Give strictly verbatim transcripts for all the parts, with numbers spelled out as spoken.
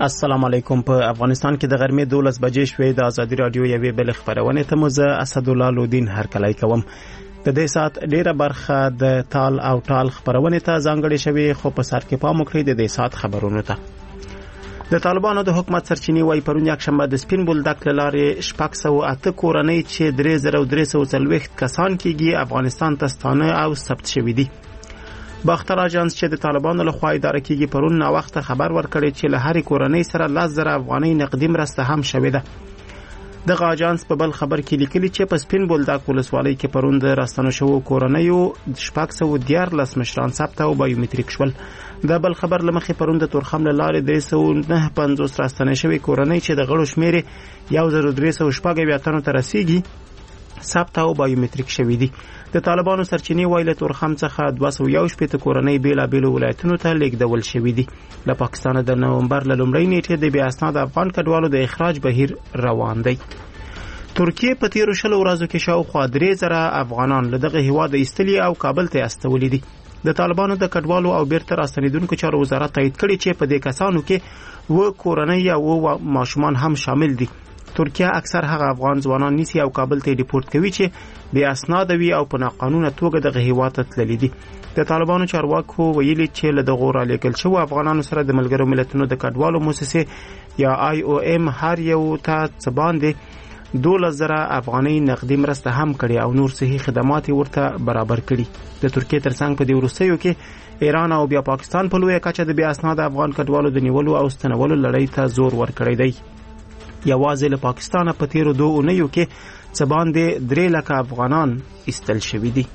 السلام علیکم. په افغانستان کې د غرمې دولس بجې شوې. د ازادي رادیو یوې بل خبرونه ته مزه اسد الله لودین هر کله کوم. د دې سات ډیره برخه د تال او ټال خبرونه ته ځانګړې شوې، خو په سر کې پام وکړئ د دې سات خبرونه ته. د طالبانو د حکومت سرچینې وايي پرون یک شنبه د سپین بولدک لارې شپږ سوه اته کورنۍ چې درې زره درې سوه څلوېښت کسان کېږي افغانستان ته ستانه او ثبت شوي دي. باختر اجانس چې د طالبانو له خوا اداره کېږي پرون نا وخت خبر ورکړی چې له هرې کورنۍ سره لس زره افغانۍ نقدي مرسته هم شوې ده. دغه اجانس په بل خبر کې لیکلي چې په سپین بولدک ولسوالۍ کې پرون د راستنو شوو کورنیو شپږ سوه دیارلس مشران ثبت او بایومتریک شول. د بل خبر لمخې پرون د تورخم له لارې درې سوه نهه پنځوس راستنې شوې کورنۍ چې د غړو شمېر یو زر درې سوه شپږ اویا تنو ته رسیږي ثبت او بایومتریک شوي دي. د طالبانو سرچینې وايي له تورخم څخه دوه سوه یو شپېته کورنۍ بیلابېلو ولایتونو ته لیږدول شوي دي. له پاکستانه د نومبر له لومړۍ نیټې د بې اسناده افغان کډوالو د اخراج بهیر روان دی. ترکیه په تیرو شلو ورځو کې شاوخوا درې زره افغانان له دغه هیواد ایستلي او کابل ته استولي دي. د طالبانو د کډوالو او بیرته راستنیدونکو چارو وزارت تایید کړي چې په دې کسانو کې و کورنۍ او ماشومان هم شامل دي. ترکیه اکثر هغه افغان ځوانان نیسي او کابل ته ډیپورت کوي چې بې اسناده وي او په ناقانونه توګه دغه هیواد ته تللي دي. د طالبانو چارواکو ویلي چې له دغو رالیږل شوو افغانانو سره د ملګرو ملتونو د کډوالو موسسې یا آی او ام هر یو ته څه باندې دولس زره افغانۍ نقدي مرسته هم کړي او نور صحي خدمات ورته برابر کړي. د ترکیه ترڅنګ په دې وروستیو کې ایران او بیا پاکستان په لویه کچه د بې اسناده افغان کډوالو د نیولو او ستنولو لړۍ ته زور ورکړی دی. یوازې له پاکستانه په تیرو دوه اونیو کې څه باندې درې لکه افغانان ایستل شوي دي.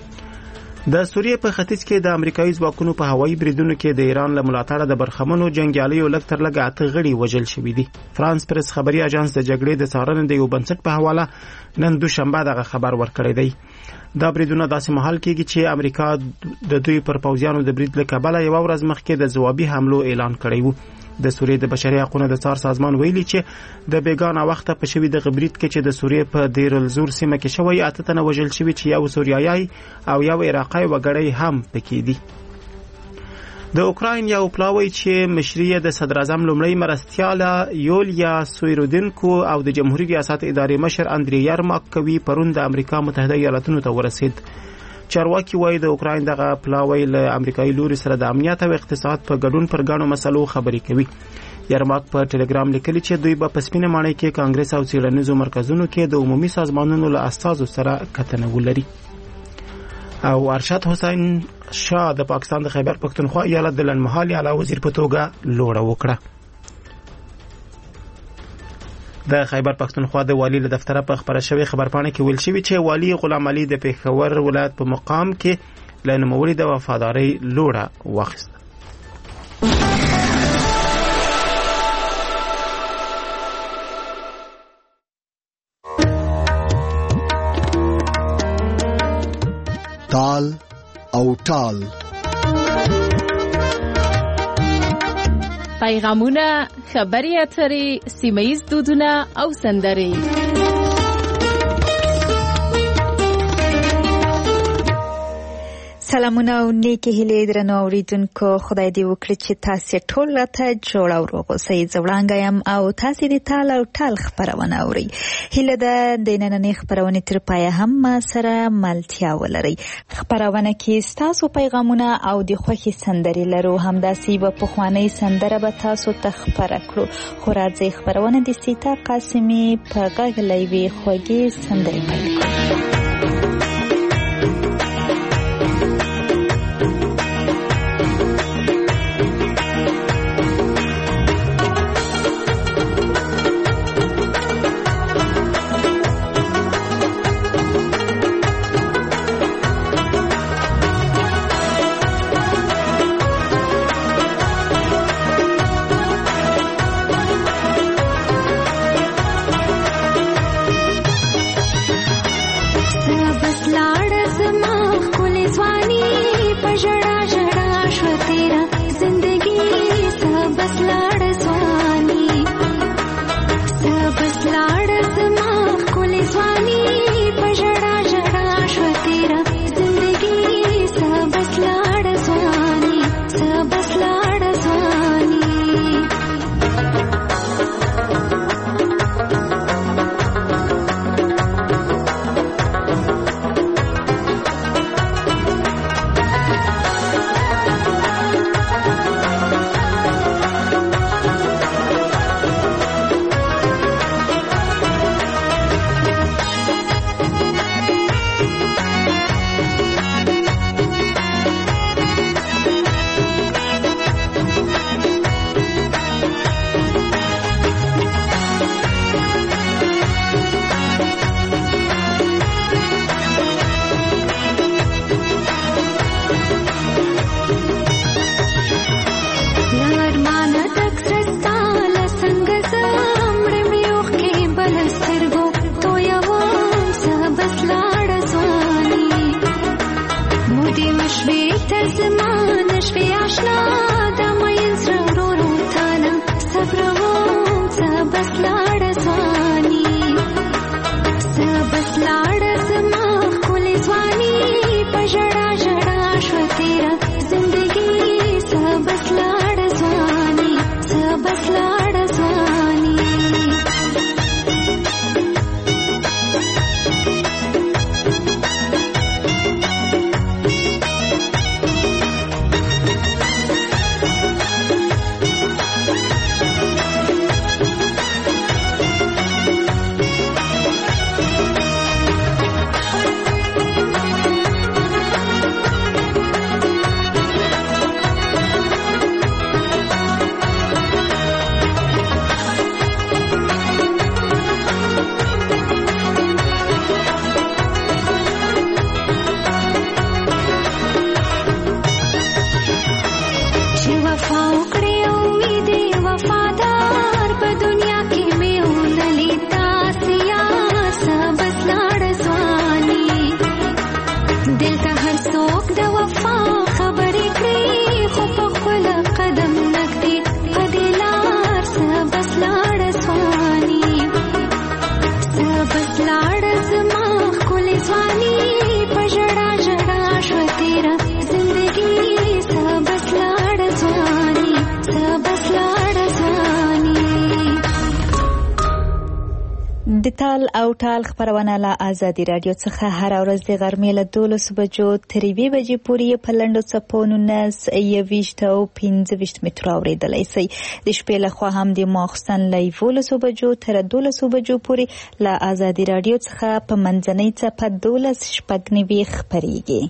د سوریې په ختیځ کې د امریکایي ځواکونو په هوایي بریدونو کې د ایران له ملاتړه د برخمنو جنګیالیو لږ تر لږه اته غړي وژل شوي دي. فرانس پریس خبري اژانس د جګړې د څارنې د یو بنسټ په حواله نن دوشنبه دغه خبر ورکړی دی. دا بریدونه داسې مهال کېږي چې امریکا د دوی پر پوځیانو د برید له کبله یوه ورځ مخکې د ځوابي حملو اعلان کړی و. د سوریې د بشري حقوقو د څار سازمان ویلي چې د بیګانه وخته په شوي د غبرید کې چې د سوریې په دیر الزور سیمه کې شوی اته تنه وژل شوي چې یو سوریایي او یو عراقي وګړی هم پکې دي. د اوکراین یو پلاوی چې مشري د صدر اعظم لومړی مرستیاله یولیا سویرودینکو او د جمهوریت ریاست ادارې مشر اندری یرماک کوي پرون د امریکا متحده ایالاتونو ته ورسید. چارواکي وایي د اوکراین دغه پلاوی له امریکایي لوري سره د امنیت او اقتصاد په ګډون پر ګڼو مسلو خبرې کوي. یرماک په ټلګرام لیکلي چې دوی به په سپینه ماڼۍ کې کانګرس او څېړنیزو مرکزونو کې د عمومي سازمانونو له استازو سره کتنه ولري. او ارشد حسین شاه د پاکستان د خیبر پختونخوا ایالت د لنډمهالي اعلی وزیر په توګه لوړه وکړه. د خیبر پختونخوا د والی له دفتره په خبره شوی خبرپاڼه کې ویل شوی چې والی غلام علي د پېښور ولایت په مقام کې له نوموړي د وفادارۍ لوړه واخیسته. تال او ټال پیغامونه، خبري اترې، سیمه‌ییز دودونه او سندرې. سلامونه او نیکی هیلې درنو اوریدونکو، خدای دې وکړي چې تاسو ټول راته جوړ او روغ اوسئ. زه وړانګه یم او تاسو دې تال او ټال خبرونه اورئ. هیله ده د نننۍ خبرونې تر پایه هم ما سره ملتیا ولرئ. خبرونه کې ستاسو پیغامونه او د خوښي سندرې لرو. همداسې یوه پخوانۍ سندره به تاسو ته خپره کړو. خو راځئ خبرونه د سیتا قاسمي په غږ له یوې خوږې سندرې پیل کړو. بهتر زمان شوی آشنا دماین سر رو رو تانا صبرهم سبس لار زوانی سبس لار زمان کل زوانی پجڑا جڑا شو تیرا زندگی سبس لار زوانی سبس لار زوانی د تال او ټال خبرونه له آزادي رادیو څخه هر ورځ د غرمې له دولس بجو تر یوې بجې پورې په لنډو څپو نولس یوویشت او پنځه ویشت مترو اورېدلی شئ. د شپې لخوا هم د ماخوستن له یولسو بجو تر دولسو بجو پورې له آزادي رادیو څخه په منځنۍ څپه دولس شپږ نوي خپرېږي.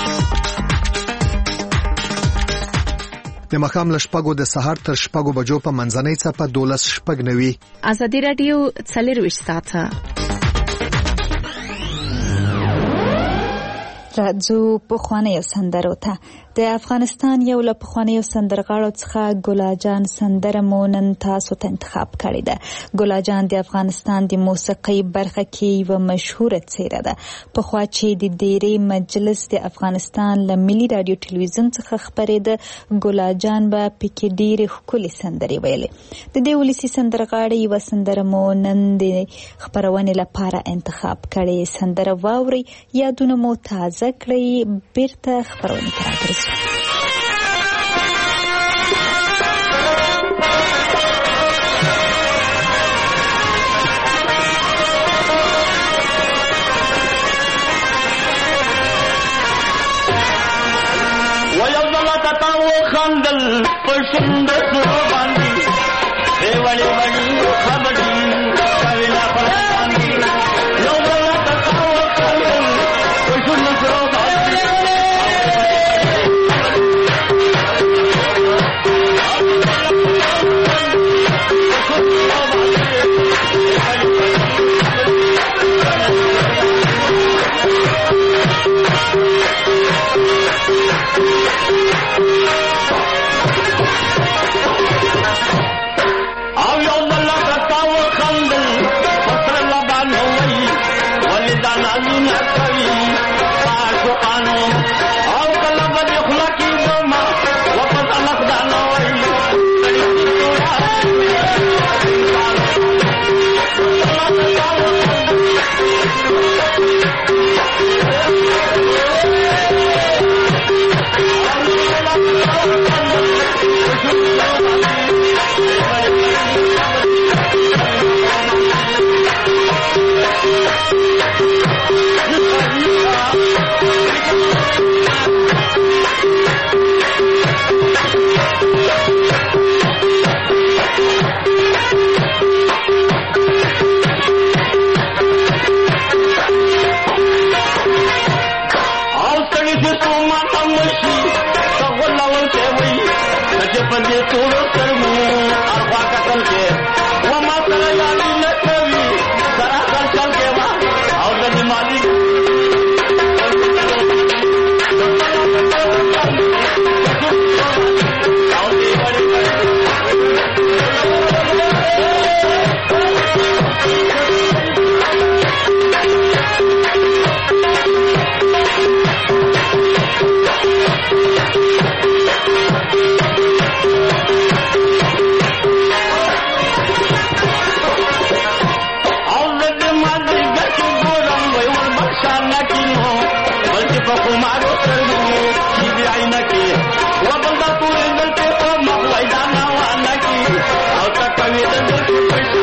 د ماښام له شپږو د سهار تر شپږو بجو په منځنۍ څپه دولس شپږ نوي. آزادي رادیو څلرویشت ساعته راځو پخوانیو سندرو ته. د افغانستان یو له پخوانیو سندرغاړو څخه ګلاجان سندره مو نن تاسو ته انتخاب کړې ده. ګلاجان د افغانستان د موسیقۍ برخه کې یوه مشهوره څیره ده. پخوا چې د ډیرې مجلس د افغانستان له ملي رادیو ټلویزیون څخه خپرېده، ګلاجان به پکې ډېرې ښکلې سندرې ویلې. د دې ولسي سندرغاړې یوه سندره مو نن د خپرونې لپاره انتخاب کړې. سندره واورئ، یادونه مو تازه کړئ، بیرته خپرونې ته راګرځو. خندل پښند سره باندې دیوالي باندې خبرې کوي باندې نو بل تاسو خندل پښند سره باندې او یو بل مارو ترمي دي عينك وبلدا طول دلته په مخوي دا نوانه کی او تکوي د دلته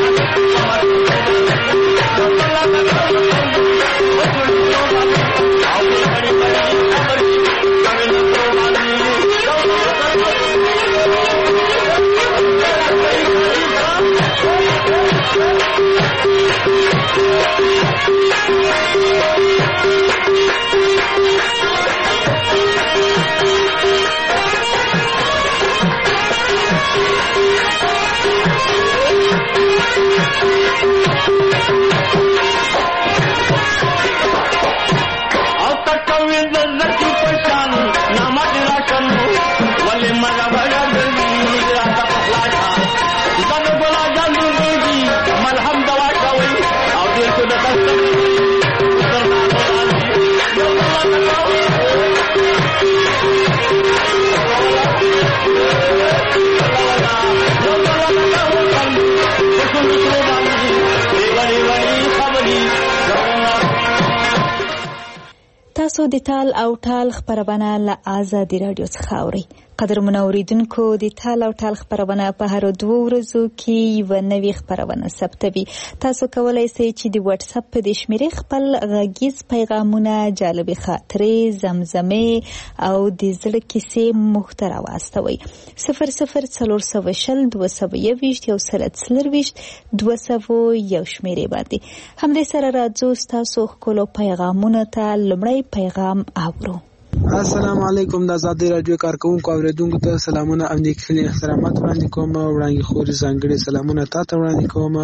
تاسو د تال او ټال خبرونه له آزادي رادیو څخه اورئ. قدرمن اوریدونکو د تال او ټال خبرونه په هر دوه ورځو کې یو نوې خبرونه ثبتوي. تاسو کولای شئ چې د واتس اپ په د شمیرې خپل غږیز پیغامونه، جالبې خاطرې، زمزمې او د زړه کیسې محتوا واستوي. صفر صفر څلور سوه شل دوه سوه یوویشت یو سل څلرویشت دوه سوه یو شمیرې باندې. همدې سره راځو تاسو ښکلو پیغامونو ته. لومړی پیغام اورو. السلام علیکم. د آزادي رادیو کارکونکو اوریدونکو ته سلامونه او نیکخیلي احترامات وړاندې کوم. وړاندې خوري ځانګړي سلامونه تاسو وړاندې کوم.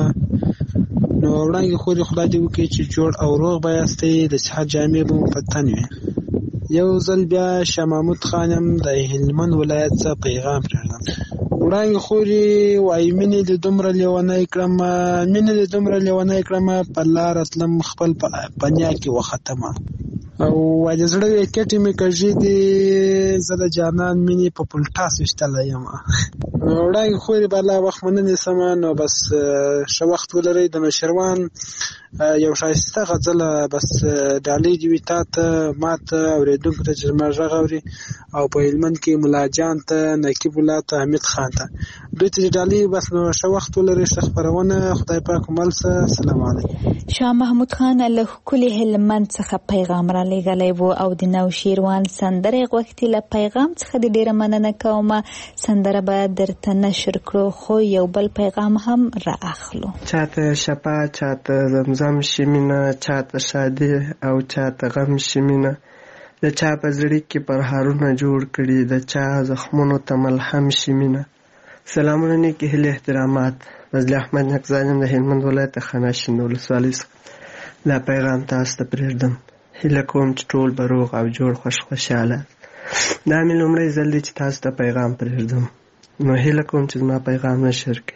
نو وړاندې خوري خدای دې وکړي چې جوړ او روغ به یاستئ، د صحت جامې به مو په تن وي. یو ځل بیا شاه محمود خانم د هلمند ولایت څخه پیغام راغلی. وړاندې خوري وایي مینې دې دومره لیونی کړم، مینې دې دومره لیونی کړم، په لاره تلم خپل په نیا کې وختمه او وای د زړه وکټې مې کږې دي، زه د جانان مینې په پلټاس ویشتلی یم. وړاندې خوري به الله وخت مننې سمه. نو بس ښه وخت ولرئ. د نوشیروان یو ښایسته غزله بس ډالۍ دې وي تا ته، ما ته اورېدونکو ته چې زما غږ اوري، او په هلمند کې ملا جان ته، نقیب الله ته، حمید خان ته، دوی ته ډالۍ. بس نو ښه وخت ولرئ. ښه خپرونه خدای پاک مل څه. سلام علیکم. شاه محمود خان له ښکلي هلمند څخه پیغام را لېږلی و او د نوشیروان سندرې غوښتي. له پیغام څخه د ډېره مننه کوم. سندره به درته نشر کړو، خو یو بل پیغام هم را اخلو. چاته شپه، چاته زمزم شمینه، چاته شادي او چاته غم شمینه، د چا په زړه کې پرهارونه جوړ کړي، د چا زخمونو ته ملهم شمینه. سلامونه، نیکې هیلې، احترامات. فضل احمد نقزانیم د هلمند ولایت خاناشین ولسوالۍ څخه دا پیغام تاسو ته پرېږدم. هیله کوم چې ټول به روغ او جوړ خوش خوشحاله. دا مې لومړی ځل دی چې تاسو ته پیغام پرېږدم، نو هیله کوم چې زما پیغام نشر کړي.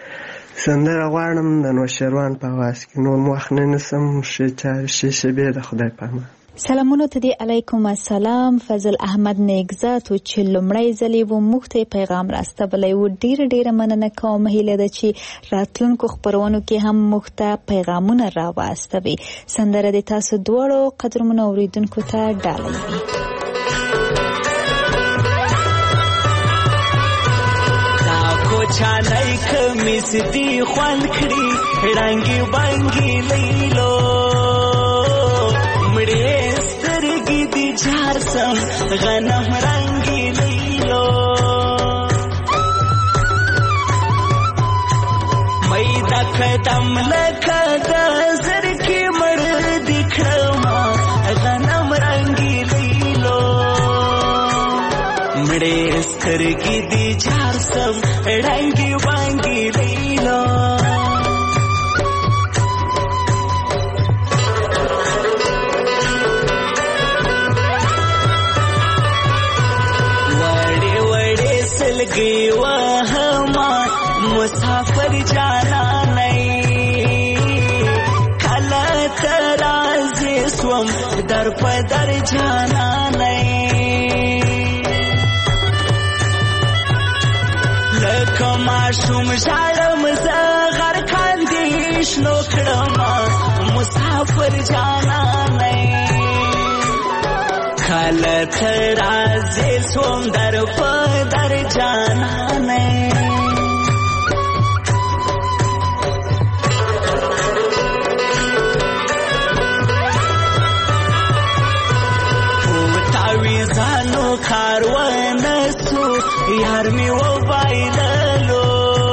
سندره غواړم د نوشیروان په اواز کې. نور مو وخت نه نیسم. ښې چارې ښې شېبې د خدای په امان. سلامونو ته دی. علیکم السلام. فضل احمد نیکزاد چې لومړی ځل و موږ ته پیغام راستولی و. ډېره ډېره مننه کوم. هیله ده چې راتلونکو خپرونو کې هم موږ ته پیغامونه را واستوي. سندره د تاسو دواړو قدرمنو اوریدونکو ته ډالۍ وي. چانای کمیس دی خوان کړي رنگي بانګي لیلو مړې سترګې دی جار سم غنم رنگي لیلو مې دا قدم لکه د زر کې مړ دی کړما غنم رنگي لیلو مړې سترګې دی جار سم رنگي بانګي لیلو وړې وړې سلګي وهما مسافر جانا نه کله ترازه سوم در په در جانا نه کما شوم ژړم زه غر کاندې شنو کړم مسافر جانا نه حالت رازی سوم در پدر جانانه پوتاویزانو کاروانسو یار می و بایللو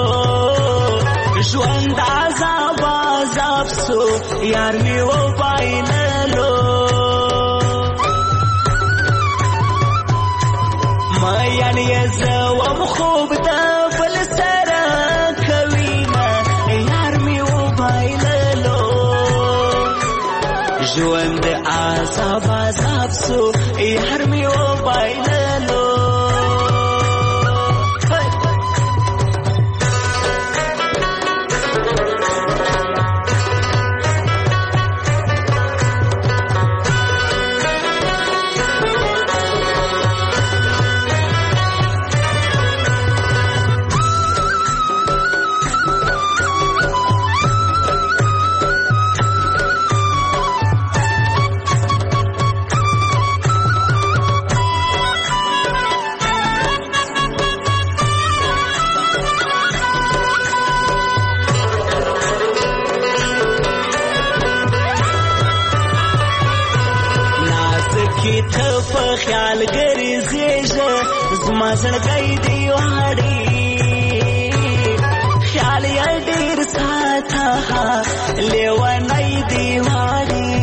ژوند عذاب عذاب سو یار می و بایللو مایان یزوم خوب دا بل سره کوینا یار می و بایللو ژوند عذاب عذاب سو یار می و بایللو خیال ګرځېږه زما زړګی دی واړي خیال یې ډېر ساته لیونی دی واړي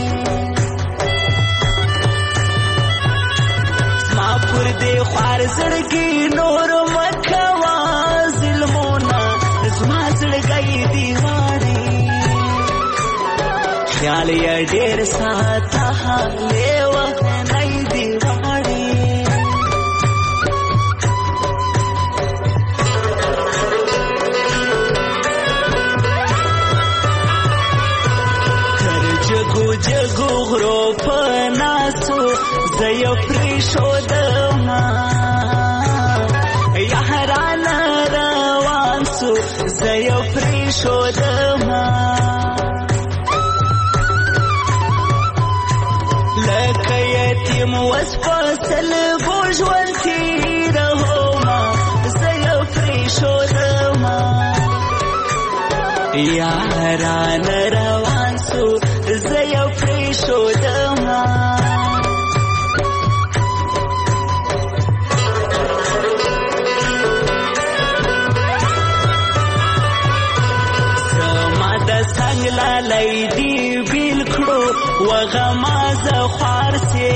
زما پر دې خوار زړګي نور مه کوه ظلمونه زما زړګی دی واړي خیال یې ډېر ساته لیونی دی واړي تر جګو جګو غرو په ناسو زه یې پرېښودمه یارانه روان سو زه یې پرېښودمه لکه یتیم وس په سلګو ژوند تېرومه زه یې پرېښودمه یارانه روان سو زه یې پرېښودمه زما د څنګ لالی دي بیل کړو وغمازه خوار سي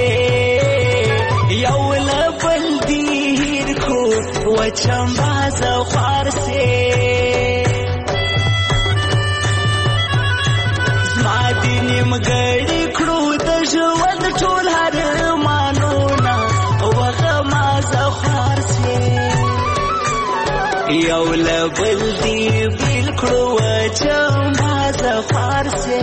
یو له بل دي هیر کو وچمبازه خوار سي زما دي نیمګړي کړو د ژوند ټول ارمانونه وغمازه خوار سي یو له بل دي بیل کړو وچمبازه خوار سي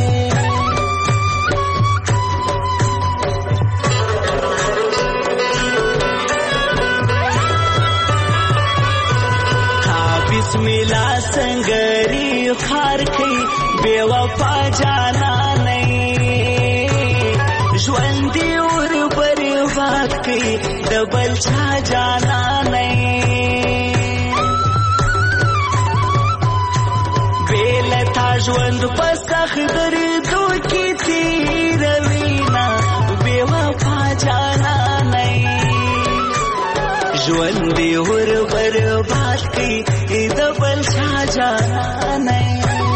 بسمیلا سنگری خار کئی بے وفا جانا نئی ژوندی اور برباد کئی دبل چا جانا نئی بیلتا ژوند پسخ دردو کی تیروینا بے وفا جانا نئی ژوندی اور برباد کئی دبل چا جانا نئی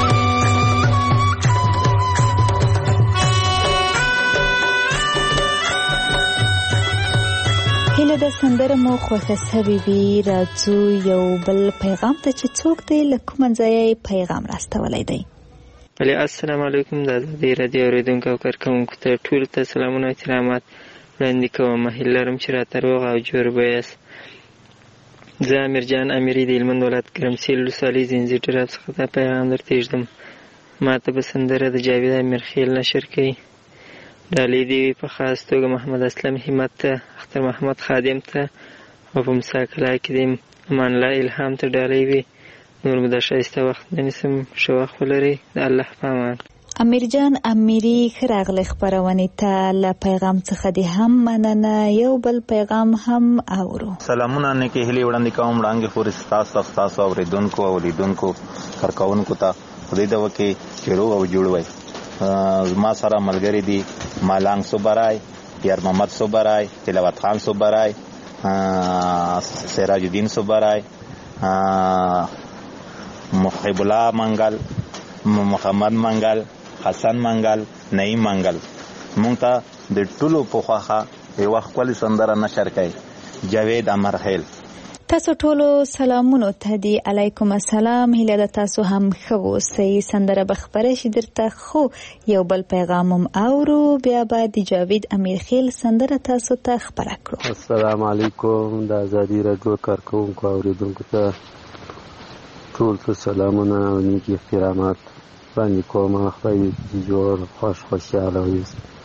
هیله د سندره مو خوښه سوي وي راځو یو بل پیغام ته چې څوک دی له کومه ځایه پیغام راستولی دی. بله السلام علیکم د ازادۍ رادیو اورېدونکو او کارکوونکو ته ټولو ته سلامونه او احترامات وړاندې کوم. هیله لرم چې راته روغ او جوړ به یاست. زه امیرجان امیري د هلمند ولایت ګرمسیر ولسوالۍ ځینځي ټراب څخه دا پیغام درته ایږدم. ما ته به سندره د جاوید امیرخیل نشر کوي. ډالۍ دې وي په خاص توګه محمد اسلم همت ته، اختر محمد خادم ته او په مسا کلا کې د امان الله الهام ته ډالۍ وي. نور مو د ښایسته وخت نه نیسم. ښه وخت ولرئ. د الله په امان. امیرجان امیری خراغله خبرونه ته له پیغام څخه د هم مننه یو بل پیغام هم اورو. سلامونه نه کې هلي وړاندې کوم وړاندې خور تاسو تاسو اوریدونکو او لیدونکو کارکونکو ته خدای دا وکي چې روغ او جوړ وای. ما سره ملګری دي مالنګ صبرای، یار محمد صبرای، تلاوت خان صبرای، سراج الدین صبرای، محب الله منګل، محمد منګل، حسن منګل، نعیم منګل. مونږ ته د ټولو په خواخه یو خپل سندره نشر کړي. جاوید امرخیل تاسو ټولو سلامونو ته دی علیکم السلام. هیله ده تاسو هم ښه اوسئ. سندره به خپره شي درته، خو یو بل پیغام هم اورو، بیا به د جاوید امیرخیل سندره تاسو ته خپره کړو. السلام علیکم. د ازادي راډیو کارکونکو اوریدونکو ته ټول ته سلامونه او نیک احترامات باندې کوم. خدای دې جوړ خوش خوشاله وي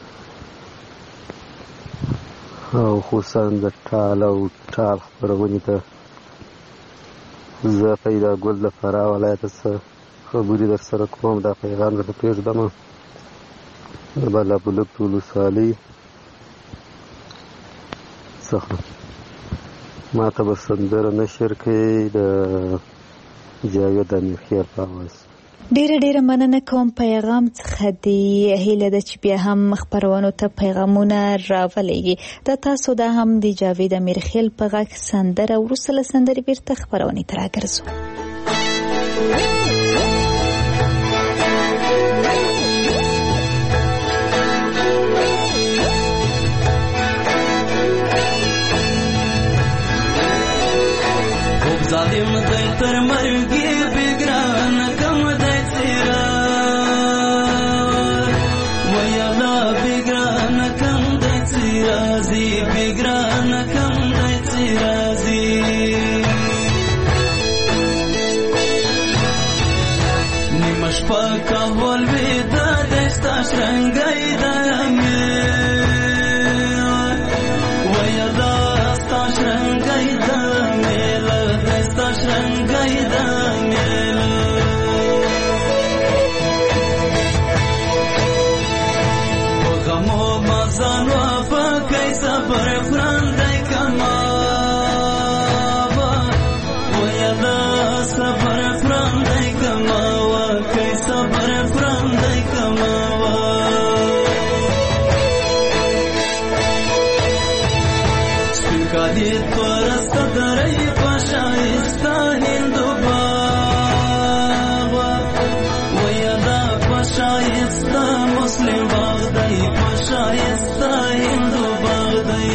او خصوصا د ټال او ټال خبرونې ته زه پیدا ګل د فراه ولایت څخه خبرې در سره کوم. دا پیغام درته پرېږدم د بالابلوک ولسوالۍ څخه. ما ته به سندره نشر کړي د جاوید امیرخیل په اواز. ډیره ډیره مننه کوم پیغام څخه دی. هیله ده چې بیا هم خبرونو ته پیغامونه راولېږي. دا تاسو دا هم د جاوید امیرخیل په غږ سندره وروسته له سندرې بیرته خبرونې ته راګرځو. ظالم دی تر مرګي بګران کم دی څیرا ویلا بګران کم دی څیرا زی بګران کم دی څیرا زی نیمش پاکا ول ودا دستا شرنګای دمه ویلا ستا شرنګای دمه شرنګای د مېل په غمو مزان وفا کوي صبر خراندای کما ویلا صبر خراندای کما وا کوي صبر خراندای کما سپکادي پرست درای شایسته هندو باغ ویدا شایسته مسلم باغ دی شایسته هندو باغ دی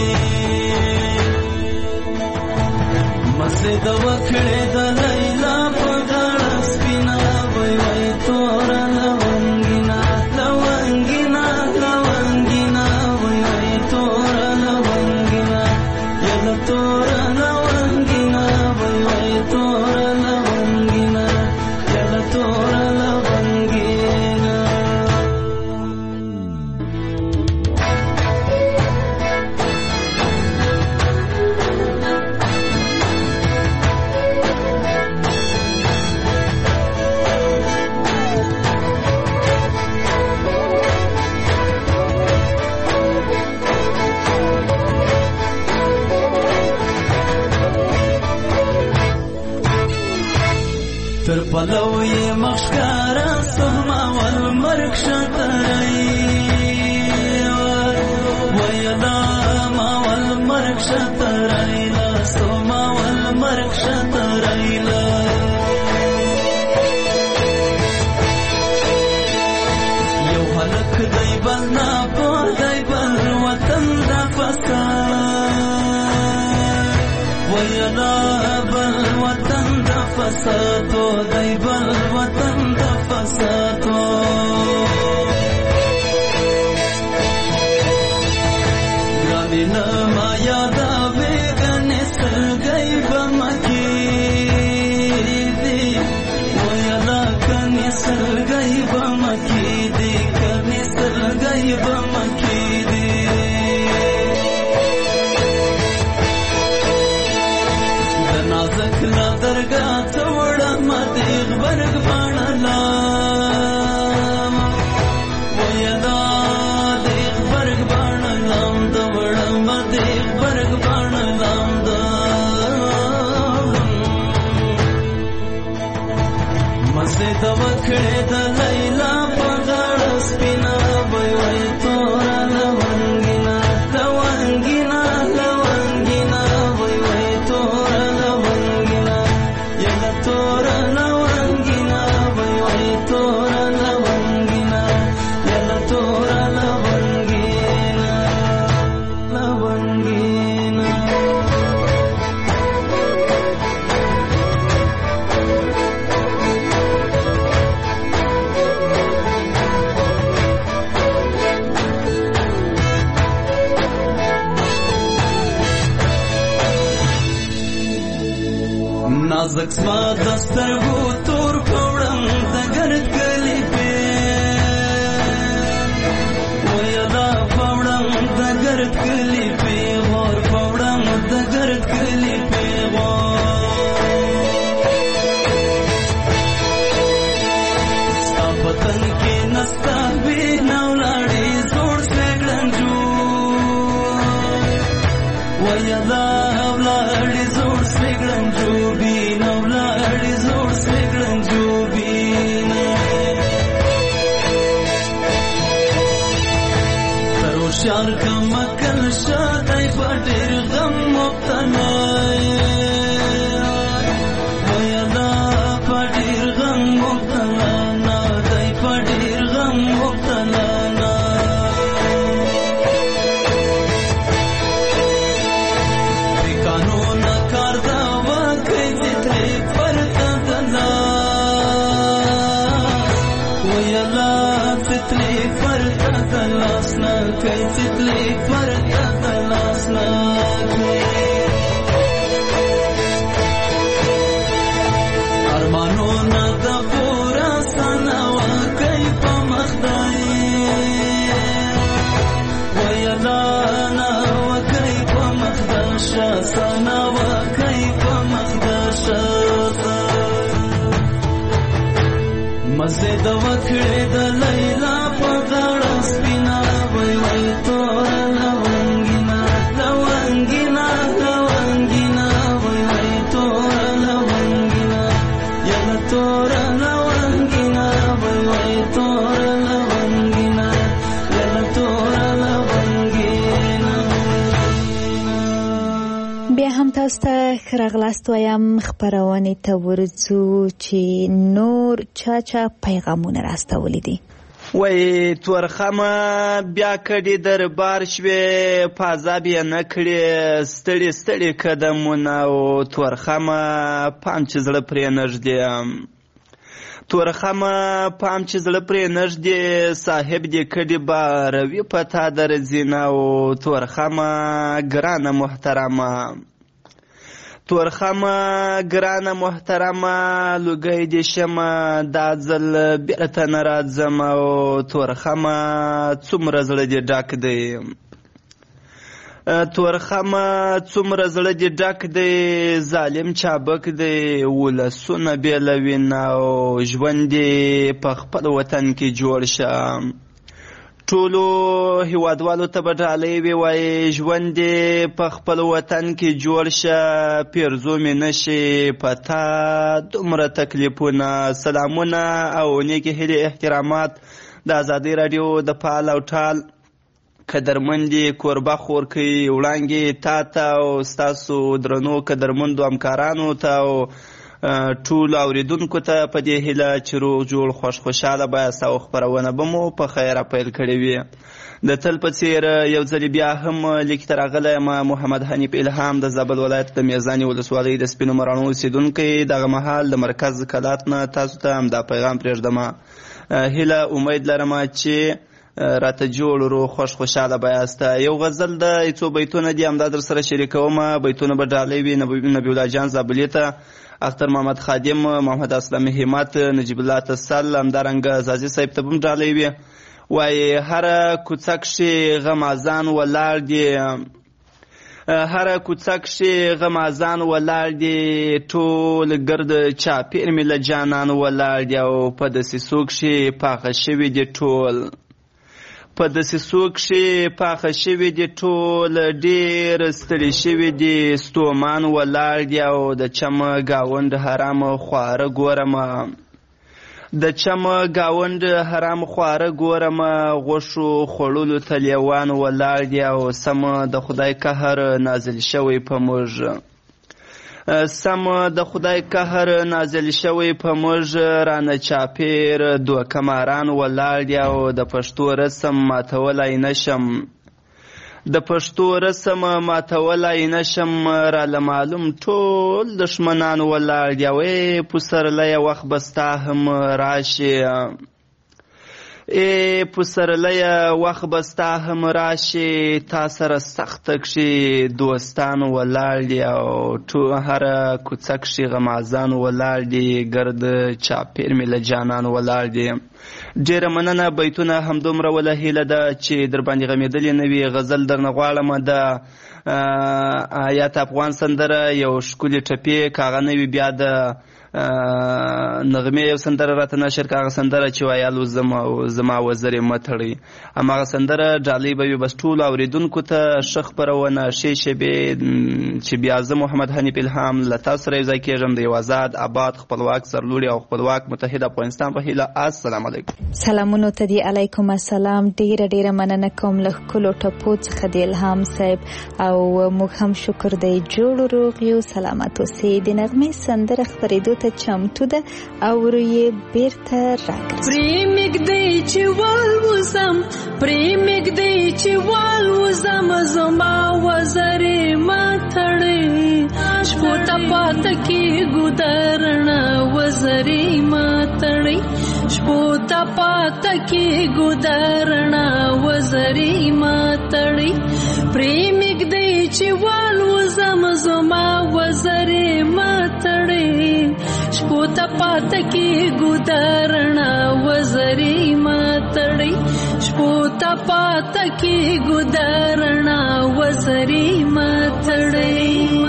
مسجد وکړه د لیلا په غاړه سپینا وای وای تور لونګینا لونګینا لونګینا وای وای تور لونګینا یلا تور تر پلوی مخشکارا سهما والمرک شترئی ویدا ما والمرک شترئی سهما والمرک شترئی یو حلق دی بلنا پو دی بل وطن دا فساد ویدا بل وطن دا فسادو دی بل وطن دا فسادو گرانی نما یادا بیگنی سرگئی بمکی دی ویلا کنی سرگئی بمکی دی کنی سرگئی بمکی دی دنازک لا درگاہ توڑا مدیغ برگ بانلا وکړې د لیلا په غاړه سپینه وای وای تورا لونګینا لونګینا لونګینا وای وای تورا لونګینا یلا تورا لونګینا وای وای تورا لونګینا یلا تورا لونګینا لونګینا نازک سما دسترګو تور پوړم د ګرد کلی په ویلا پوړم د ګرد کلی په ور پوړم د ګرد کلی په ستا پتن کې نستا به نولاړي زوړ سګړنجو ویلا ولاړي زوړ سګړنجو شار کم کل شادای پټیر غم مبتلا ویلا پټیر غم مبتلا نا دای پټیر غم مبتلا نا دی قانون کار دا وکړي دې پرتا دنا ویلا ستلی پرتا دنا سنا کای ستلی پرتا دلاسنا ارمانو نا د پورا سنا وا کای په مخدای ویلا نا وا کای په مخداش سنا وا کای په مخداش مزه د وکړې د لیلا په غاړه سپینا وای وای تورا لونګینا لونګینا لونګینا وای وای تورا لونګینا یلا تورا لونګینا وای وای تورا لونګینا یلا تورا لونګینا. بیا هم تاسو ته راغلاست وایم خبرونه ته ورځو چې نور چا چا پیغامونه راستولې دي. وای تورخمه بیا کډي دربار شوه پازاب یې نکړي ستړي ستړي قدمونه او تورخمه پام چې زړه پرې نږدې تورخمه پام چې زړه پرې نږدې صاحب دې کډي باروي پتا درځینه او تورخمه ګرانه محترمه تورخمه ګرانه محترمه لوګی دې شمه دا ځل بیرته نه راځم او تورخمه څومره زړه دې ډک دی تورخمه څومره زړه دې ډک دی ظالم چابک دی ولسونه بېلوي نه او ژوند دې په خپل وطن کې جوړ شه ټولو هیوادوالو ته به ډالۍ وي وایي ژوند دې په خپل وطن کې جوړ شه پیرزو مې نشي په تا دومره تکلیفونه سلامونه او نیکې هیلې احترامات د ازادۍ راډیو د فعال او ټال قدرمندې کوربه خور کوي وړانګې تا ته او ستاسو درنو قدرمندو همکارانو ته او ټول اوریدونکو ته په دې هیله چې روغ جوړ خوش خوشحاله بایاست او خپرونه به مو په خیره پیل کړې وي د تل په څیر یو ځلې بیا هم لیک ته راغلی یم محمد حنیف الهام د زابل ولایت د میزانې ولسوالۍ د سپینو مراڼو اوسېدونکی دغه مهال د مرکز کلات نه تاسو ته همدا پیغام پرېږدم هیله امید لرم چې راته جوړ روغ خوش خوشحاله بایاست یو غزل د څو بیتونه دي همدا در سره شریکوم بیتونه به ډالۍ وي نبی الله جان زابلي ته اختر محمد خادم محمد اسلام همت نجیب الله تسل همدارنګه عزازي صاحب ته هم ډالۍ وي وایي هره کوڅه کښې غمازان ولاړ دي هره کوڅه کښې غمازان ولاړ دي ټول ګرد چاپېر مې له جانان ولاړ دي او په دسیسو کښې پاخه شوي دي ټول په دسیسو کښې پاخه شوي دي ټول ډېر ستړي شوي دي ستومان ولاړ دي او د چم ګاونډ حرام خواره ګورمه د چم گاوند حرام خواره ګورم غوښو خوړلو ته لیوان ولاړ دي او سم د خدای قهر نازل شوی په موږ سم د خدای قهر نازل شوی په موږ رانه چاپیر دوه کماران ولاړ دي او د پښتو رسم ماتولی نشم د پښتو رسم ماتولی نشم راله معلوم ټول دشمنان ولاړ دي او ای پسرلیه وخت به ستا هم راشي ای پسرلیه وخت به ستا هم راشي تا سره سخته کښې دوستان ولاړ دي او هره کوڅه کښې غمازان ولاړ دي ګرد چاپیر مې له جانان ولاړ دي. ډېره مننه. بیتونه همدومره وله هیله ده چې در باندې غمېدلې نه وي. غزل درنه غواړم د آیات افغان سندره یو ښکلې ټپې که هغه نه وي بیا د نغمې یو سندره راته نشر که هغه سندره چې ویالو زما وزرې مه تړئ هماغه سندره ډالۍ به وي. بس ټولو اورېدونکو ته ښه خپرونه ښې شېبې چې بیا زه محمد حنیف الهام له تاسو سره یوځای کېږم د یو آزاد آباد خپلواک سرلوړي او خپلواک متحد افغانستان په هیله. السلام علیکم. سلامونو ته دی علیکم السلام. ډیره ډیره مننه کوم له ښکلو ټپو څخه د الهام صاحب او موږ هم شکر دی جوړ روغ یو سلامت اوسئ. د نغمې سندره خپرېدو ته چمتو ده او روی بیرته راګرځي. پرېمږدی چې والوزم پرېمږدی چې والوزم زما وزرې ما تړئ شپو ته پاته کېږو درڼه وزرې ما تړئ شپو ته پاته کېږو درڼه وزرې ما تړئ پرېمږدی چې والوزم زما وزرې ما تړئ شپو ته پاته کېږو درڼه وزرې ما تړئ شپو ته پاته کېږو درڼه وزرې ما تړئ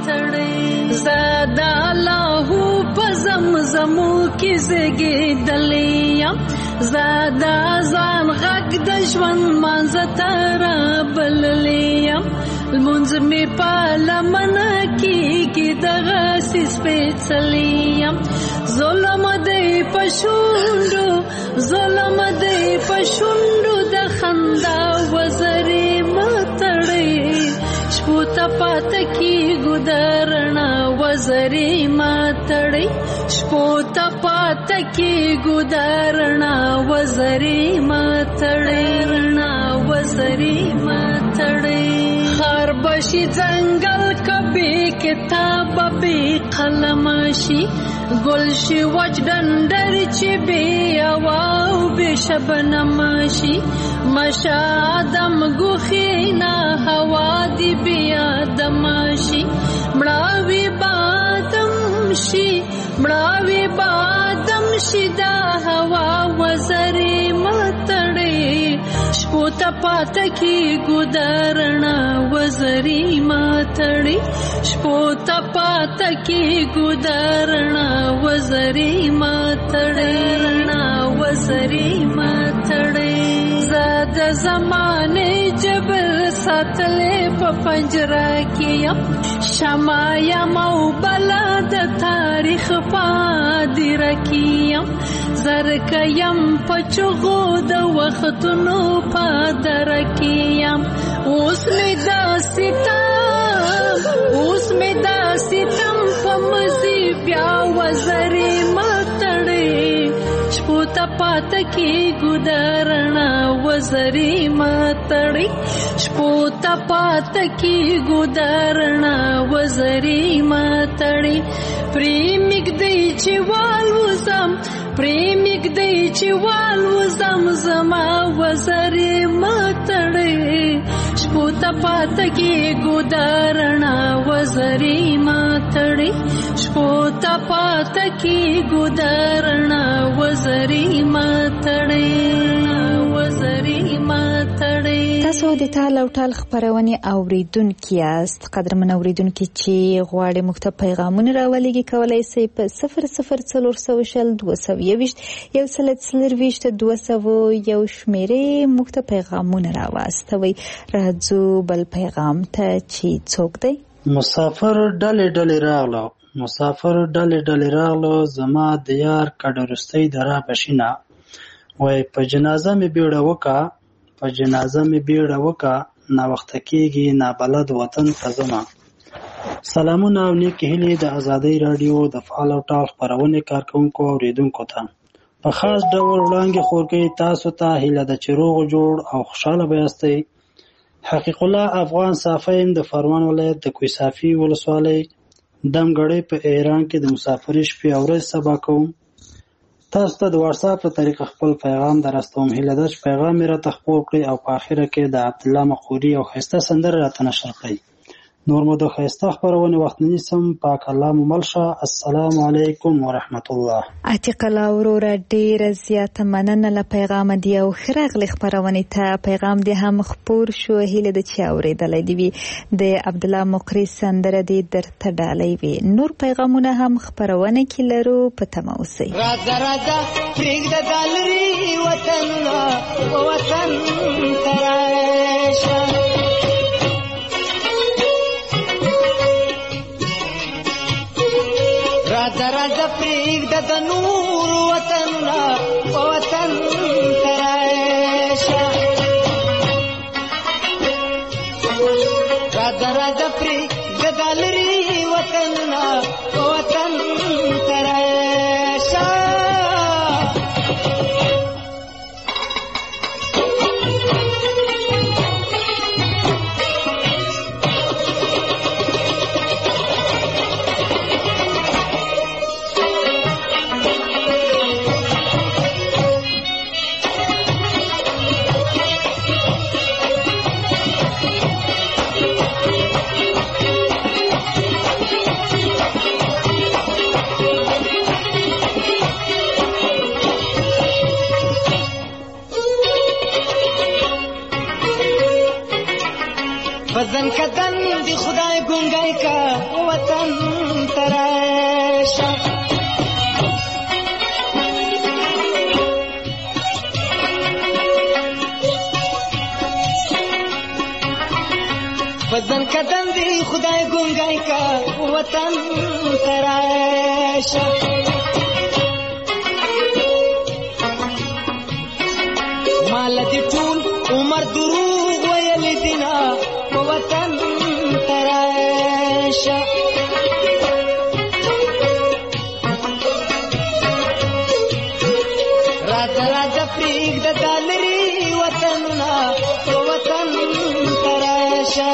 زه د الله په زمزمو کې زېږېدلې یم زه د ځان غږ د ژوند منځه ته رابللې یم لمونځ مې په لمنه کېږي دغسې سپېڅلی یم ظلم دی په شونډو ظلم دی په شونډو د خندا وزرې مه تړئ شپو ته پاته کېږو درڼه وزرې ما تړئ شپو ته پاته کېږو درڼه وزرې ما تړئ وزرې ما تړئ خار بشي ځنګل که بې کتابه بې قلمه شي ګل شي وچ ډنډر چې بې هوا او بې شبنمه شي مشه آدم ګوښې نه هوا دې بې آدمه شي مړاوي بادم شي مړاوي بادم شي دا هوا وزرې مه تړئ شپو ته پاته کېږو درڼه وزرې ما تړئ شپو ته پاته کېږو درڼه وزرې ما تړئ وزرې ما تړئ زه د زمانې جبر ساتلې په پنجره کې یم شمع یم او بلا د تاریخ په هدیره کې یم زرکه یم په چغو د وختونو په دره کې یم اوس مې دا ستم اوس مې دا ستم په مزي بیا وزرې ما تړئ شپو ته پاته کېږو درڼه وزرې ما تړئ شپو ته پاته کېږو درڼه وزرې ما تړئ پرېمږدی چې والوزم پرېمږدی چې والوزم زما وزرې ما تړئ شپو ته پاته کېږو درڼه وزرې ما تړئ شپو ته پاته کېږو درڼه وزرې ما تړئ وزرې ما تړئ. تاسو د تال او ټال خپرونې اوریدونکي یاست. قدرمن اوریدونکي چې غواړي موږ ته پیغامونه راولېږي کولی شئ په صفر صفر څلور سوه شل دوه سوه یوویشت یو سل څلرویشت دوه سوه یو شمېرې موږ ته پیغامونه راواستوئ. راځو بل پیغام ته چې څوک دی. مسافر ډلې ډلې راغله مسافر ډلې ډلې راغلو زما د یار کډرستۍ درا بشینه وای په جنازه مې بیړه وکا په جنازه مې بیړه وکا نا وخت کېږي نابلد وطن ته ځمه. سلامونه او نیک هیلې د ازادۍ رادیو د فعال او ټال خپرونې کارکونکو او اوریدونکو ته په خاص ډول وړاندې خور کوي تاسو ته هیله د چروغ جوړ او خوشاله بیاستئ. حقیق الله افغان صافیم د فرمان ولایت د کوی صافی ولسوالۍ دمګړې په ایران کې د مسافرۍ شپې او ورځې سبا کوم. تاسو ته د واتس اپ په طریقه خپل پیغام درستوم. هیله ده چې پیغام مې راته خپور کړئ او په اخره کې د عبدالله مقوري او ښایسته سندره راته نشر کړئ. نور مو د ښایسته خپرونې وخت نه نیسم. پاک الله مو مل شه. السلام علیکم ورحمت الله. عتیق الله وروره ډېره زیاته مننه له پیغامه دی او ښه راغلې خپرونې ته. پیغام دې هم خپور شو. هیله ده چې اورېدلی دې وي. د عبدالله مقري سندره دې درته ډالۍ وي. نور پیغامونه هم خپرونه کې لرو، په تمه اوسئ. راځه راځه پرېږده دا لرې وطنونه وطن ته راشه. راځه راځه پرېږده د نور وطنونه په وطن ته راشه. راځه راځه پرېږده دا لرې وطنونه په وطن ته راشه. وطن کدن دی خدای ګونګای کا وطن تراشه. وطن کدن دی خدای ګونګای کا وطن تراشه. مال دی ټول عمر دروغ ویل دینا وطن تراشه. راځه راځه پرېږده دا لرې وطنونه وطن تراشه.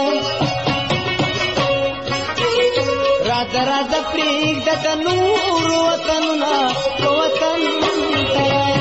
راځه راځه پرېږده د نور وطنونه وطن تراشه.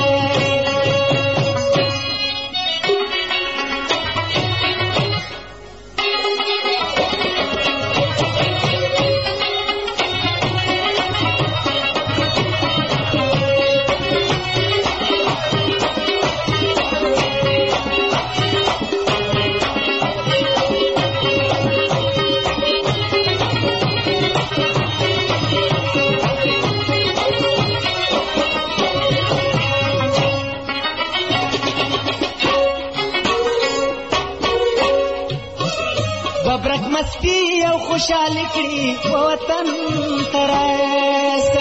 مستی او خوشحالی کړي وطن تراشه.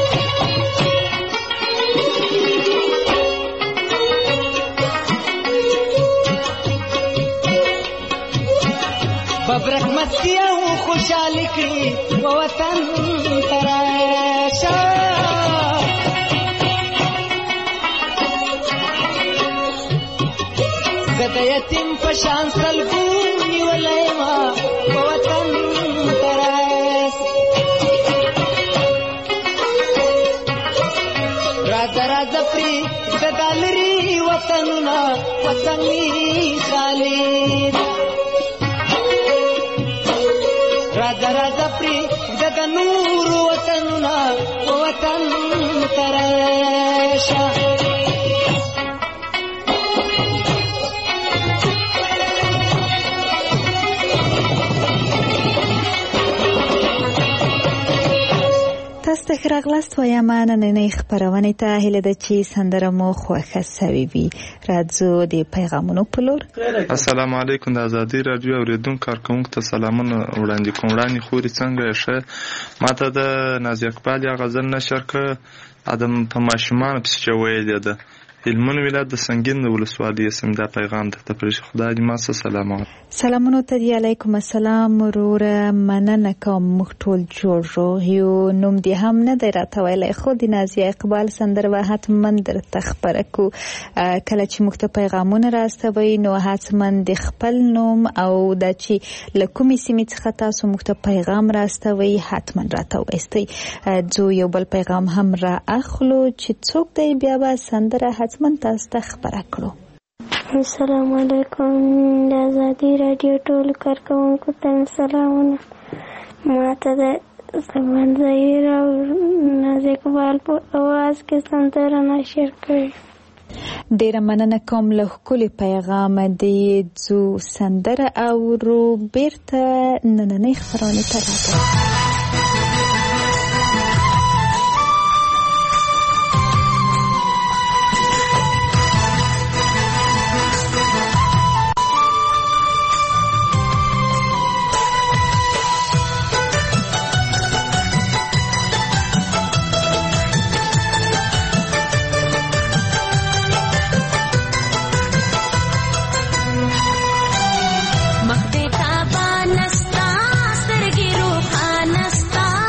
ببرک مستی او خوشحالی کړي وطن تراشه. زه د یتیم په شان سلګو نیولی ما وطن تراشه. راځه راځه پرېږده دا لرې وطنونه وطن مې خالي. راځه راځه پرېږده د نور وطنونه وطن تراشه. تاسو ته راغلاست وایم نننۍ خپرونې ته هیله ده چې سندره مو خوښه سوي وي. راځو د پیغامونو په لور. السلام علیکم. د ازادي رادیو اوریدونکو کارکونکو ته سلامونه وړاندې کوم. وړاندې خوري څنګه ښه ماته د نازي اقبال یا غزل نشر که ادم په ماشومان پسې چې ویلې ده هلمند ولایت د سنگین د ولسوالۍ اسم دا پیغام درته پرېږدي. خدای دې ما څه سلامونه سلامونه ته دی. علیکم السلام وروره، مننه کوم. موږ ټول جوړ روغ یو. نوم دې هم نه دی راته ویلی خو د نازیه اقبال سندره به حتما درته خپره کړو. کله چې موږ ته پیغامونه راستوئ نو حتما د خپل نوم او دا چې له کومې سیمې څخه تاسو موږ ته پیغام راستوئ حتما راته ووایستئ. ځو یو بل پیغام هم را اخلو چې څوک دی بیا به سندره حتما تاسو ته خپره کړو. السلام علیکم. د ازادي رادیو ټول کارکونکو ته سلامونه. ماته د سلمان ظهیر او نازي اقبال په اواز کې سندره نشر کړئ. ډیره مننه کوم له ښکلي پیغامه دی. ځو سندره اورو بیرته نننۍ خپرونې ته راځو. مخ دې تابا نستا سترګې روښانه ستا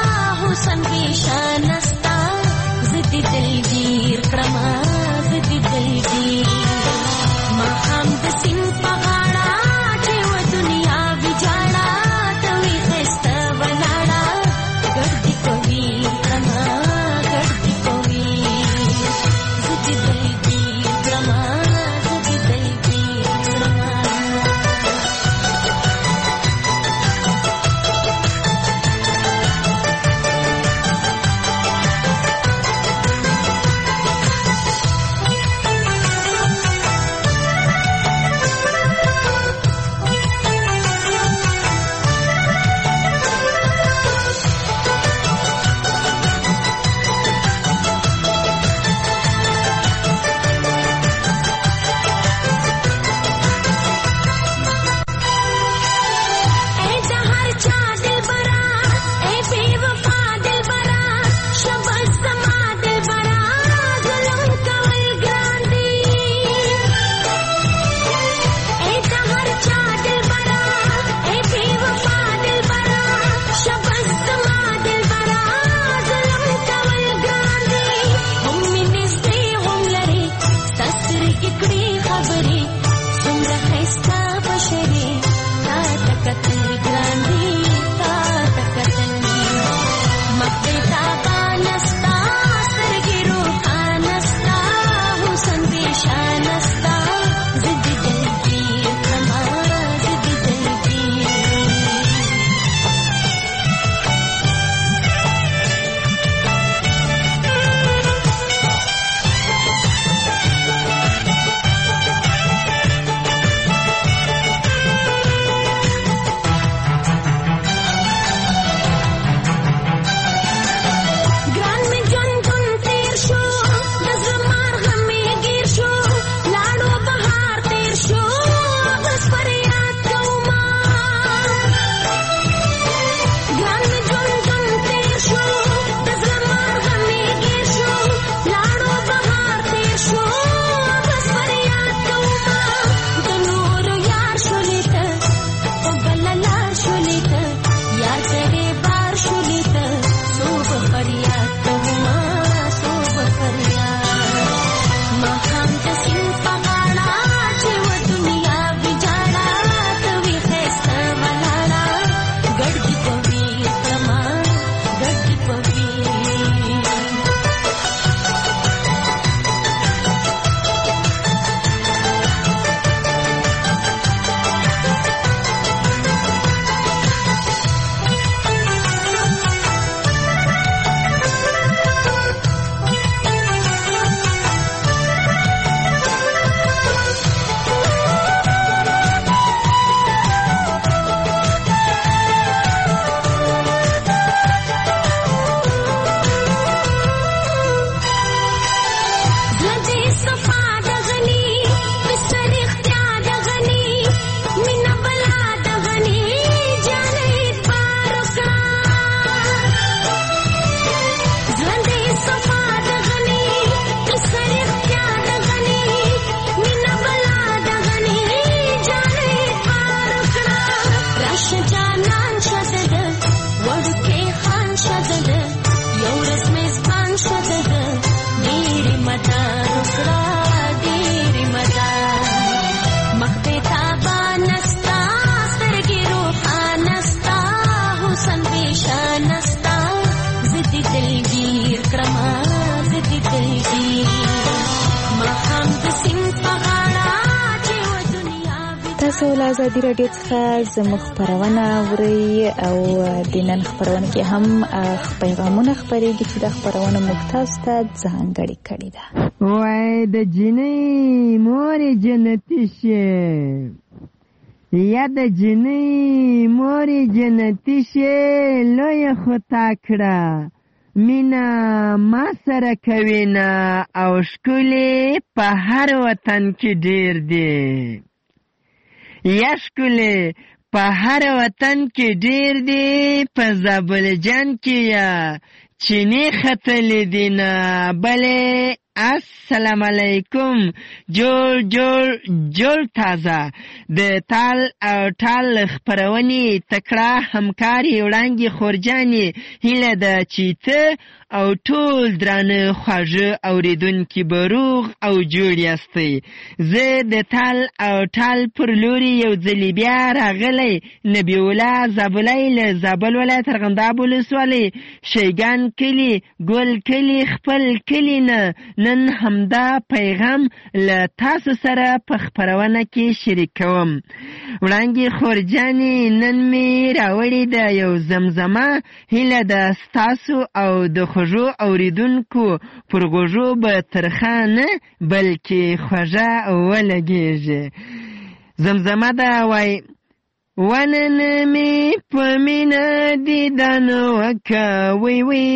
آزادي رادیو څخه زموږ خپرونه اورئ او د نن خپرونه کې هم پیغامونه خپرېږي چې د خپرونه موږ تاسو ته ځانګړې کړې ده. وای د جنۍ مورې جنتي شي یا د جنۍ مورې جنتي شي لویه خو تا کړه مینا ما سره کوي نه او ښکلې په هر وطن کې ډېر دی یا ښکلې په هر وطن کې ډېر دی په زابل جان کې یا چینی ختلې دي نه بلې السلام علیکم جوړ جوړ جوړ تازه د تال او ټال خپرونې تکړه همکاري وړانګې خورجانې هیله ده چې ته او ټول درانه خواږه اورېدونکي به روغ او جوړ یاستئ. زه د تال او ټال پر لوري یو ځلې بیا راغلی نبی الله زابلی له زابل ولایت ارغنداب ولسوالۍ شیګان کلي ګل کلي خپل کلي نه نن همدا پیغام له تاسو سره په خپرونه کې شریکوم. وړانګې خورجانې نن مې راوړې ده یو زمزمه هیله ده ستاسو او د خوږو اوریدونکو پر غوږو به ترخه نه بلکې خوږه ولګېږي. زمزمه ده وای ونن می په مینه دیدن وکه وی وی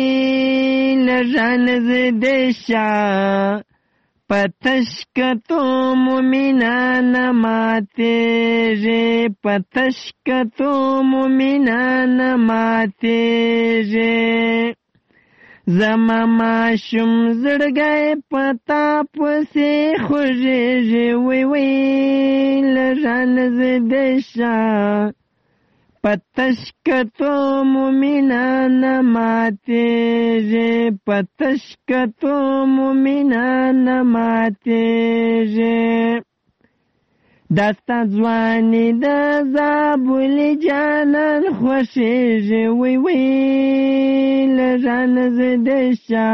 لژان زده شه پتشکتو مومنان ماتېږي پتشکتو مومنان ماتېږي زما ماشوم زړګی پتا پسې خوږېږي وی وی لژان زده شه پتشکتو مومنان ماتېږي پتشکتو مومنان ماتېږي دستا ځواني د زابلي جانان خوښېږي وی وی لژان زده شه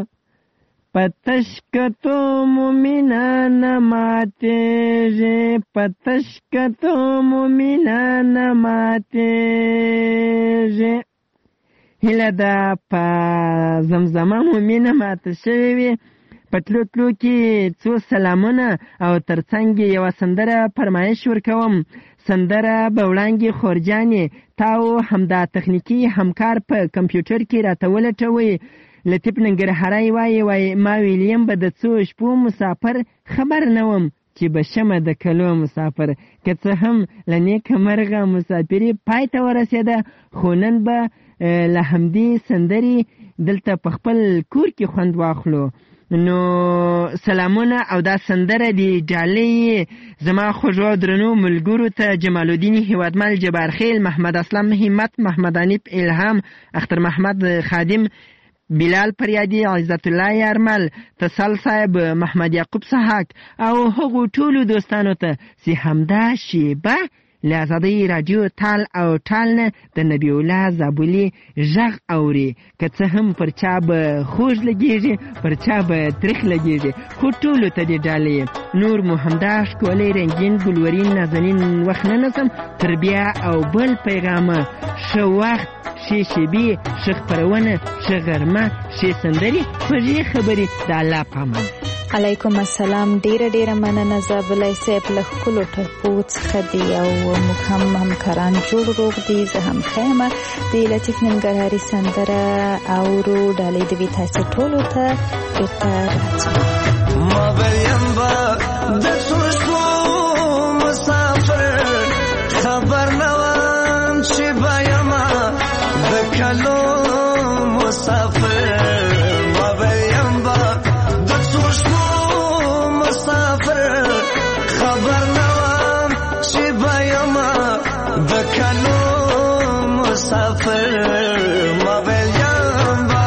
پتشکتو مومنان ماتېږي پتشکتو مومنان ماتېږي. هیله ده په زمزمه مومنه ماته شوې وي. په تلو تلو کې څو سلامونه او ترڅنګ یوه سندره فرمایش ورکوم. سندره به وړانګې خورجانې تاو همدا تخنیکي همکار په کمپیوټر کې راته ولټوئ. لطیف ننګرهاری وایي وایي ما ویلیم به د څو شپو مسافر خبر نه وم چې به شمه د کلو مسافر. که څه هم له نیکه مرغه مسافري پای ته ورسېده خو نن به له همدې سندرې دلته په خپل کور کې خوند واخلو. نو سلامونه او دا سندره دی ډالۍ زما خوږو درنو ملګرو ته جمال الدین هیوادمل جبارخیل محمد اسلام همت محمد انیب الهام اختر محمد خادم بلال پریادي عزت الله یارمل تسل صاحب محمد یعقوب سحاق او هغو ټولو دوستانو ته چې همدا شیبه له آزادۍ راډیو تال او ټال نه د نبی الله زابلي غږ اوري. که څه هم پر چا به خوږ لګېږي پر چا به تریخ لګېږي خو ټولو ته دې ډالۍ. نور مو همدا ښکلی رنګین ګلورین نازنین وخت نه نسم تر بیا او بل پیغامه ښه وخت ښې شیبې ښه خپرونه ښه غرمه ښې سندرې خوږې خبرې د الله په امان. علیکم السلام. ډیره ډیره مننه زابلی صاحب له ښکلو ټپو څخه دی او موږ هم همکاران جوړ روغ دي. زه هم ښه یم. د لطیف ننګرهاري سندره اورو ډالۍ دوي تاسو ټولو ته بیرته راځو. ما ویم به د څو شپو مسافر خبر نه وم چې به یمه د کلو مسافر. ما ویم به د څو شپو مسافر خبر نه وم چې به یمه د کلو مسافر. ما ویم به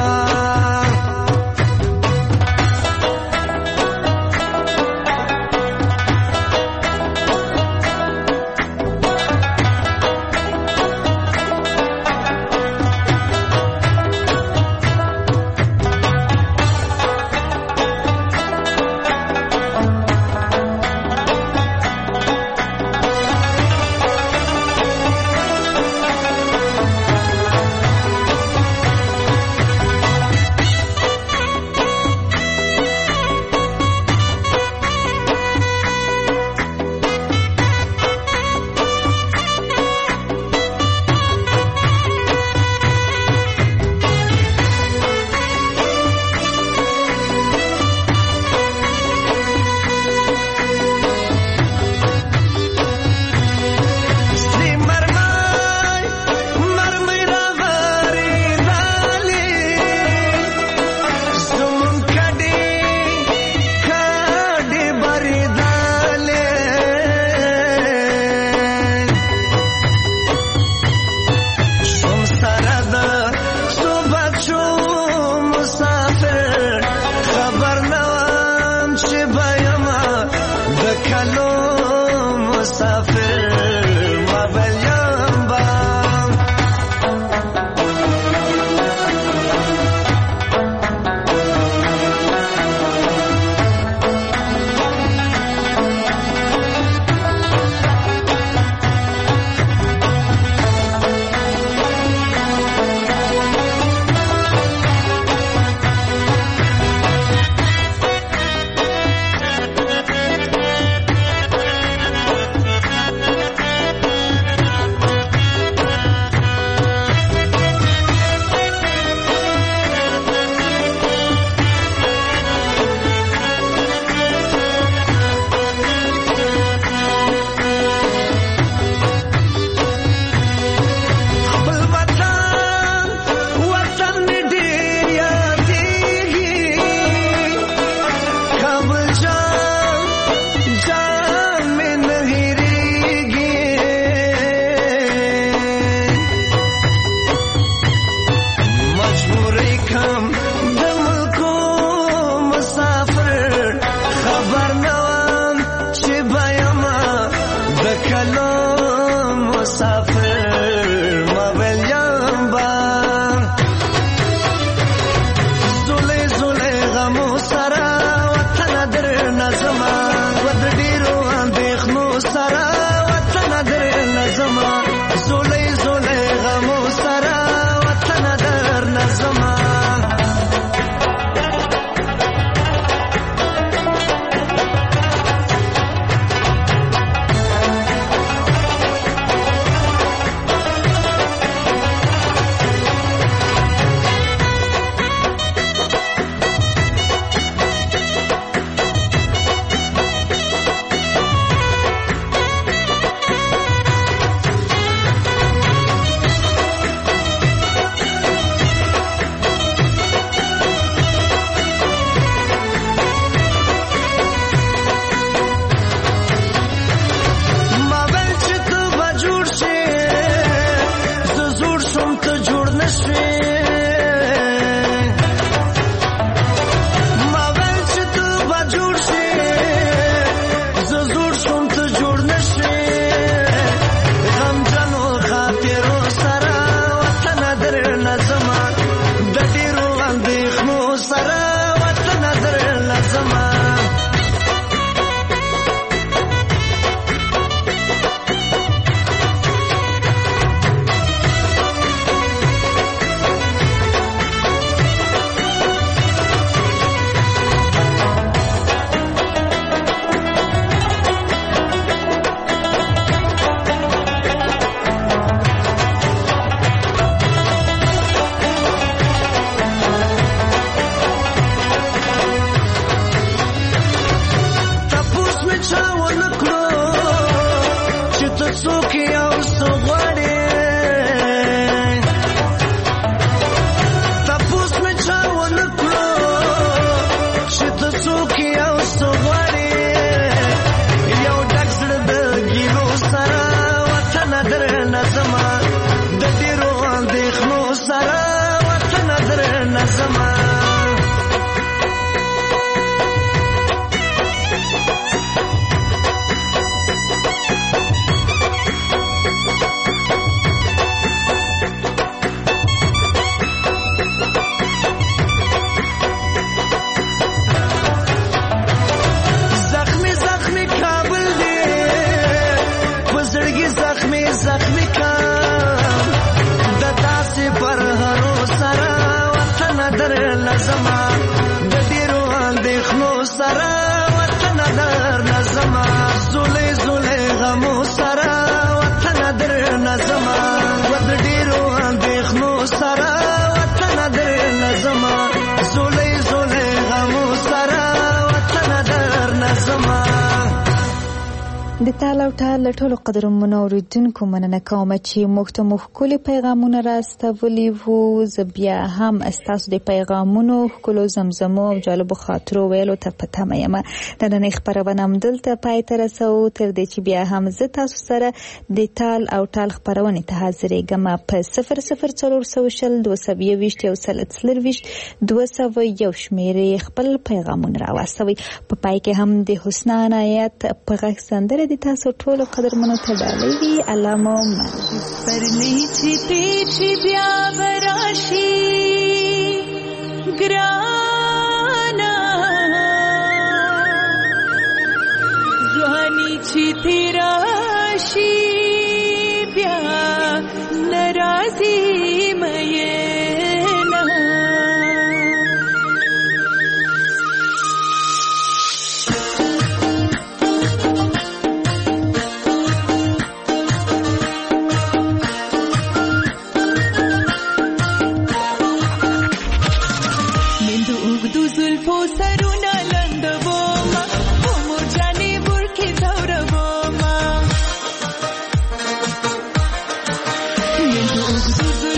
مسافر ما ویلیم با زولی زولی غمو سرا وطن در نظما ود ډیرو اندېښنو سرا وطن در نظما زولی زولی غمو سرا وطن در نظما د تال او ټال له ټولو قدرمنو اوریدونکو مننه کوم چې موږ ته مو ښکلي پیغامونه راستولي وو. زه بیا هم ستاسو د پیغامونو ښکلو زمزمو او جالبو خاطرو ویلو ته په تمه یم. د نننۍ خپرونه همدلته پای ته رسوو، تر دې چې بیا هم زه تاسو سره د تال او ټال خپرونې ته حاضرېږم په صفر صفر څلور سوه شل دوه سوه یوویشت یو سل څلرویشت دوه سوه یو شمېرې خپل پیغامونه راواستوئ. په پای کې هم د حسنا عنایت په غږ سندره د تاسو ټولو قدرمنو ته ډالۍ وي. الله مو پرلی چې پیچې بیا براشي ګرانا ځواني چې تیراشي بیا ناراضي مې Zuzu